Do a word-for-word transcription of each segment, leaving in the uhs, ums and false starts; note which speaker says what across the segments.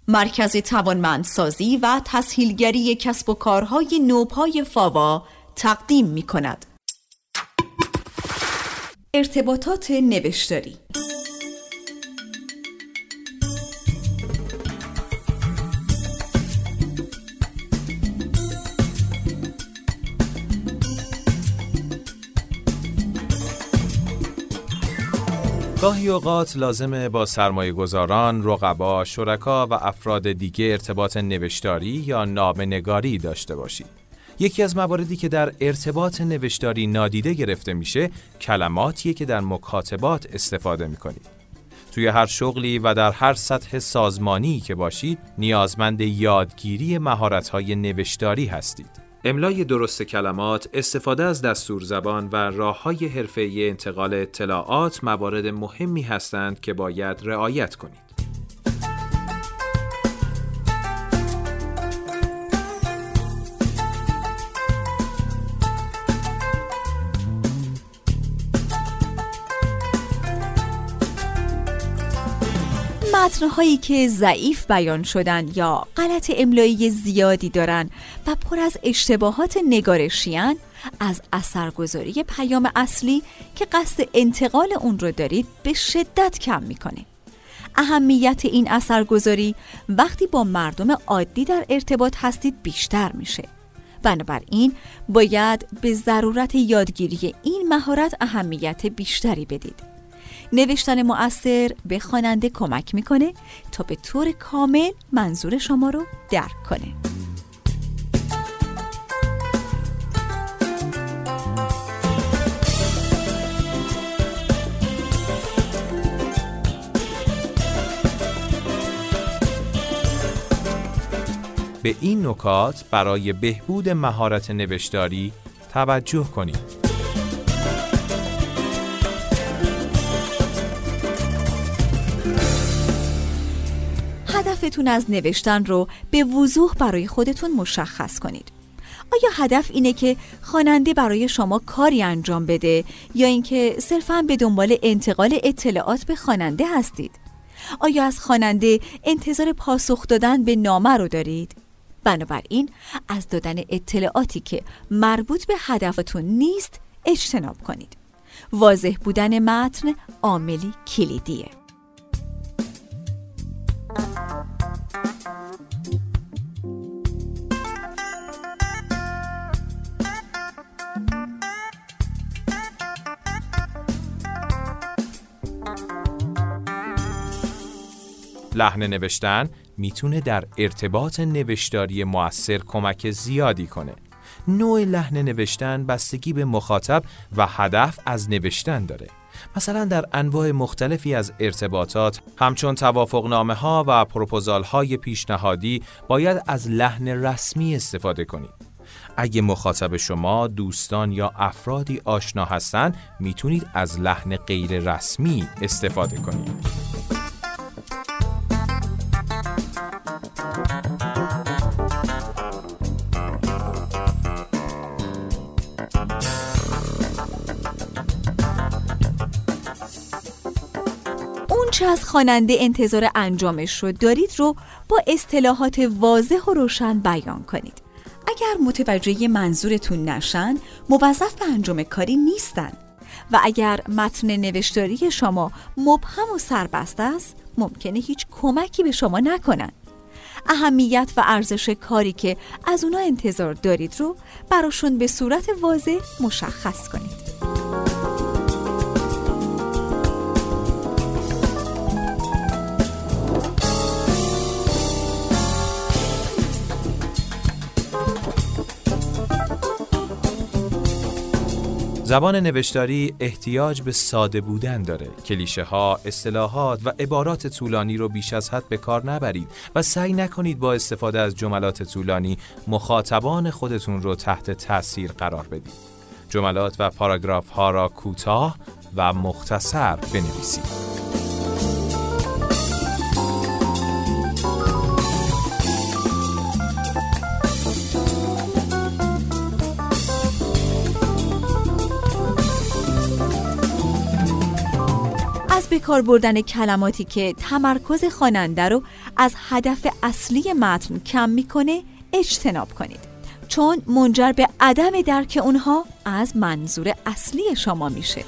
Speaker 1: مرکز توانمندسازی و تسهیلگری کسب و کارهای نوپای فاوا تقدیم می کند. ارتباطات نوشتاری.
Speaker 2: گاهی اوقات لازمه با سرمایه گذاران، رقبا، شرکا و افراد دیگه ارتباط نوشتاری یا نامه‌نگاری داشته باشید. یکی از مواردی که در ارتباط نوشتاری نادیده گرفته میشه، کلماتیه که در مکاتبات استفاده میکنید. توی هر شغلی و در هر سطح سازمانی که باشید، نیازمند یادگیری مهارت‌های نوشتاری هستید. املای درست کلمات، استفاده از دستور زبان و راه‌های حرفه‌ای انتقال اطلاعات موارد مهمی هستند که باید رعایت کنید.
Speaker 1: متن‌هایی که ضعیف بیان شدن یا غلط املایی زیادی دارن و پر از اشتباهات نگارشیان، از اثرگذاری پیام اصلی که قصد انتقال اون رو دارید به شدت کم میکنه. اهمیت این اثرگذاری وقتی با مردم عادی در ارتباط هستید بیشتر میشه. بنابراین باید به ضرورت یادگیری این مهارت اهمیت بیشتری بدید. نوشتن مؤثر به خواننده کمک میکنه تا به طور کامل منظور شما رو درک کنه.
Speaker 2: به این نکات برای بهبود مهارت نوشتاری توجه کنید.
Speaker 1: هدفتون از نوشتن رو به وضوح برای خودتون مشخص کنید. آیا هدف اینه که خواننده برای شما کاری انجام بده یا اینکه صرفاً به دنبال انتقال اطلاعات به خواننده هستید؟ آیا از خواننده انتظار پاسخ دادن به نامه رو دارید؟ بنابراین از دادن اطلاعاتی که مربوط به هدفتون نیست اجتناب کنید. واضح بودن متن عاملی کلیدیه.
Speaker 2: لحن نوشتن میتونه در ارتباط نوشتاری مؤثر کمک زیادی کنه. نوع لحن نوشتن بستگی به مخاطب و هدف از نوشتن داره. مثلا در انواع مختلفی از ارتباطات همچون توافقنامه ها و پروپوزال های پیشنهادی باید از لحن رسمی استفاده کنید. اگه مخاطب شما دوستان یا افرادی آشنا هستن، میتونید از لحن غیر رسمی استفاده کنید.
Speaker 1: چه از خواننده انتظار انجامش رو دارید رو با اصطلاحات واضح و روشن بیان کنید. اگر متوجه منظورتون نشن، موظف به انجام کاری نیستن. و اگر متن نوشتاری شما مبهم و سربسته است، ممکنه هیچ کمکی به شما نکنن. اهمیت و ارزش کاری که از اونا انتظار دارید رو براشون به صورت واضح مشخص کنید.
Speaker 2: زبان نوشتاری احتیاج به ساده بودن داره. کلیشه ها، اصطلاحات و عبارات طولانی رو بیش از حد به کار نبرید و سعی نکنید با استفاده از جملات طولانی مخاطبان خودتون رو تحت تاثیر قرار بدید. جملات و پاراگراف ها را کوتاه و مختصر بنویسید.
Speaker 1: به کار بردن کلماتی که تمرکز خواننده رو از هدف اصلی متن کم میکنه اجتناب کنید، چون منجر به عدم درک اونها از منظور اصلی شما میشه.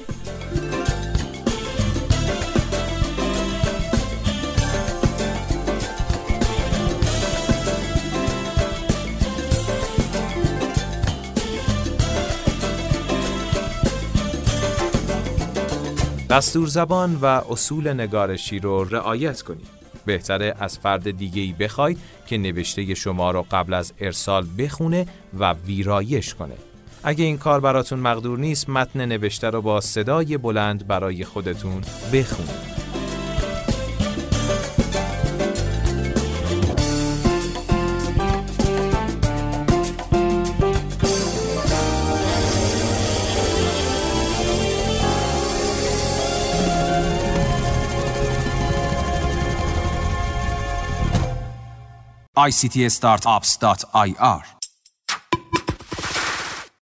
Speaker 2: دستور زبان و اصول نگارشی رو رعایت کنید. بهتره از فرد دیگه‌ای بخوای که نوشته شما رو قبل از ارسال بخونه و ویرایش کنه. اگه این کار براتون مقدور نیست، متن نوشته رو با صدای بلند برای خودتون بخونید.
Speaker 3: آی سی تی startups dot I R